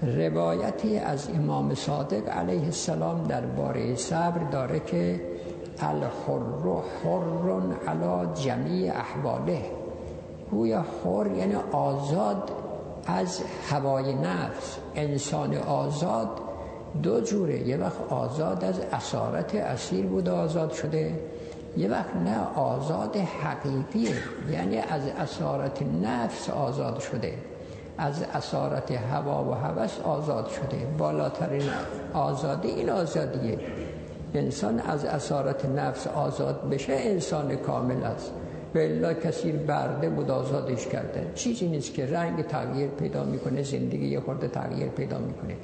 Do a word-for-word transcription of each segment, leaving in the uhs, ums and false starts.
روایتی از امام صادق علیه السلام درباره صبر داره که الحر حر علی جمیع احواله، گویا حر یعنی آزاد از هوای نفس. انسان آزاد دو جوره، یه وقت آزاد از اسارت اسیر بود آزاد شده، یه وقت نه، آزاد حقیقی، یعنی از اسارت نفس آزاد شده، از اسارت هوا و هوس آزاد شده. بالاترین آزادی این آزادیه. انسان از اسارت نفس آزاد بشه انسان کامل است. بلا کسی برده بود آزادش کرده. چیزی نیست که رنگ تغییر پیدا میکنه، زندگی یه خورده تغییر پیدا میکنه.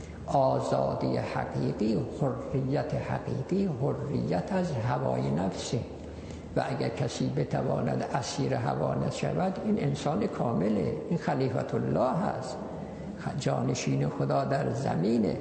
آزادی حقیقی، حریت حقیقی، حریت از هوای نفسه. و اگر کسی بتواند اسیر هوا نشود این انسان کامله، این خلیفت الله هست، جانشین خدا در زمینه.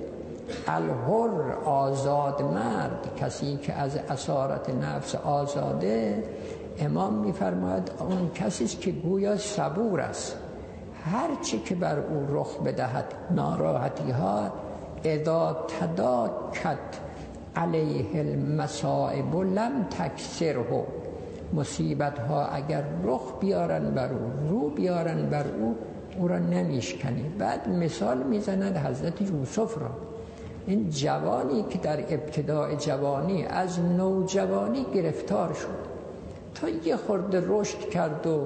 الحر آزاد مرد، کسی که از اسارت نفس آزاده، امام میفرماید اون کسی است که گویا صبور است. هر چی که بر او رخ بدهد ناراحتی ها، اذا تداکت علیه المصائب لم تکسره، مصیبت ها اگر رخ بیارن بر او، رو بیارن بر او، او را نمیشکنی. بعد مثال میزند حضرت یوسف را، این جوانی که در ابتدای جوانی از نوجوانی گرفتار شد، تا یه خورده رشد کرد و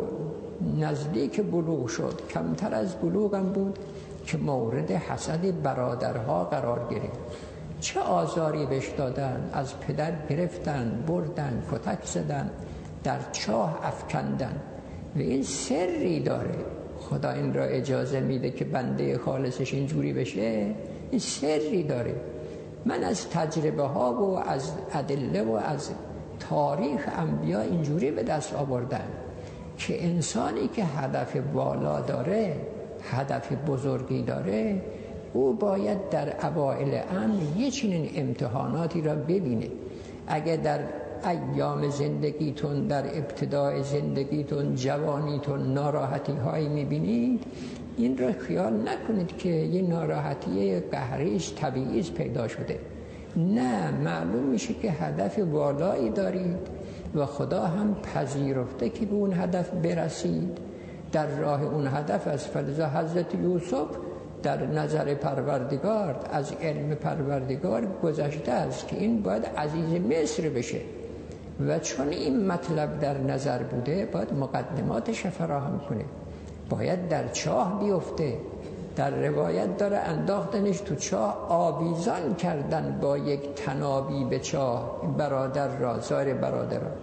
نزدیک بلوغ شد، کمتر از بلوغ هم بود که مورد حسد برادرها قرار گرفت. چه آزاری بهش دادن، از پدر گرفتن، بردن، کتک زدن، در چاه افکندن. و این سری داره، خدا این را اجازه میده که بنده خالصش اینجوری بشه، این سری داره. من از تجربه ها و از ادله و از تاریخ انبیا اینجوری به دست آوردن که انسانی که هدف بالا داره، هدف بزرگی داره، او باید در اوائل امر یه چنین امتحاناتی را ببینه. اگه در ایام زندگیتون، در ابتدای زندگیتون، جوانیتون ناراحتی هایی میبینید، این را خیال نکنید که یه ناراحتی قهریش طبیعیش پیدا شده. نه، معلوم میشه که هدف بالایی دارید و خدا هم پذیرفته که به اون هدف برسید. در راه اون هدف از فلزا حضرت یوسف در نظر پروردگار، از علم پروردگار گذشته است که این باید عزیز مصر بشه و چون این مطلب در نظر بوده باید مقدماتش فراهم کنه، باید در چاه بیفته. در روایت داره انداختنش تو چاه، آویزان کردن با یک تنابی به چاه برادر را، زار برادر را.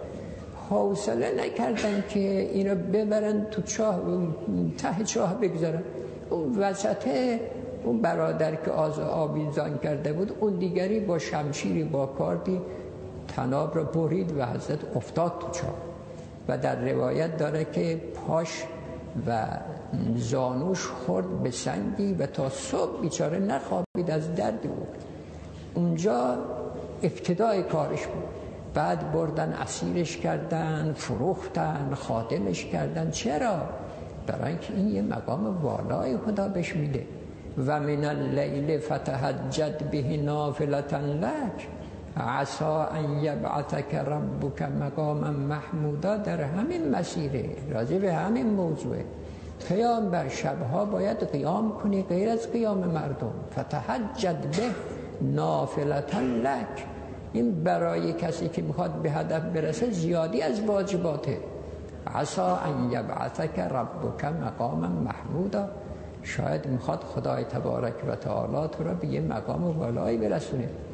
حوصله نکردن که اینو ببرن تو چاه، ته چاه بگذارن. اون وسطه اون برادر که آویزان کرده بود، اون دیگری با شمشیری، با کاردی تناب را برید و حضرت افتاد تو چاه. و در روایت داره که پاش و زانوش خورد به سنگی و تا صبح بیچاره نخوابید از درد بود. اونجا ابتدای کارش بود. بعد بردن اسیرش کردن، فروختن، خادمش کردن. چرا؟ برای اینکه این یه مقام والای خدا بهش میده. و من اللیل فتهجد به نافلة لک عسى ان یبعثک ربک مقاما محمودا. در همین مسیره، راجع به همین موضوعه. قیام بر شبها باید قیام کنی غیر از قیام مردم. فتهجد به نافلة لک، این برای کسی که میخواد به هدف برسه زیادی از واجباته. عسى ان یبعثک ربک مقاما محمودا، شاید میخواد خدای تبارک و تعالی تو را به یه مقام والایی برسونه.